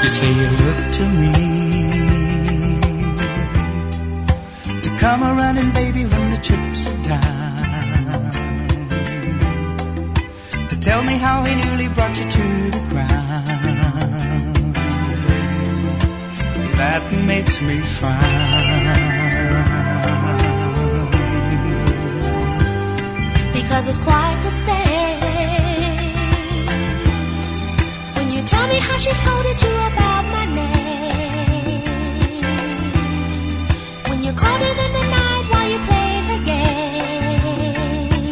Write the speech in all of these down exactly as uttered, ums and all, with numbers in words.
say you look to me to come a running, baby, when the chips are down, to tell me how he nearly brought you to the ground. That makes me frown, because it's quite the same when you tell me how she scolded you about my name, when you called it in the night while you played the game.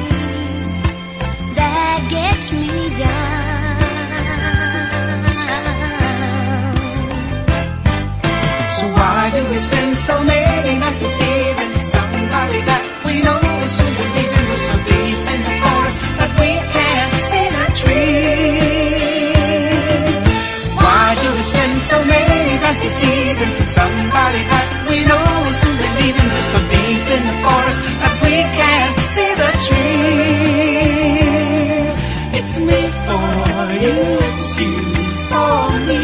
That gets me down. So why do we spend so many nights deceiving somebody that we know soon will leave, and we're so deep in the forest that we can't see the trees? Why do we spend so many nights deceiving somebody that we know soon will leave, and we're so deep in the forest that we can't see the trees? It's me for you, it's you for me.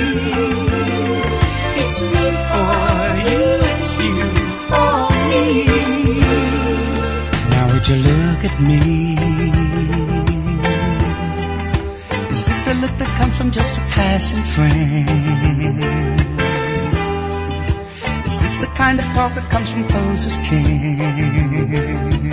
It's me for you, it's you for me. Now would you look at me? Is this the look that comes from just a passing friend? Is this the kind of talk that comes from closest kin?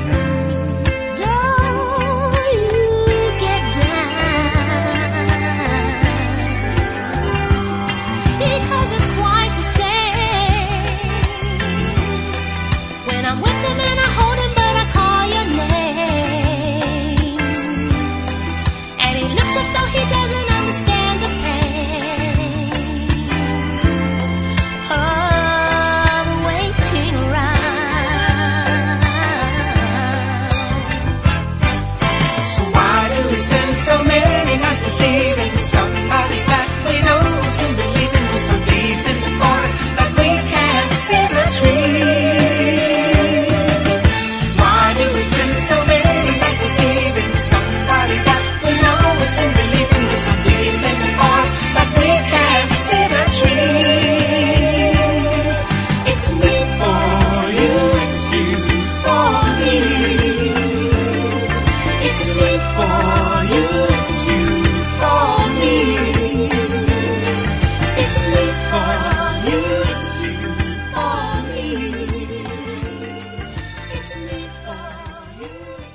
So many nights deceiving somebody that we know soon be leaving. We're so deep in the forest that we can't see the trees. Why do we spend so many nights deceiving somebody that we know soon be leaving? We're so deep in the forest that we can't see the trees. It's me for you, it's you for me. It's me for you, it's you for me. It's me for you, it's you for me. It's me for you.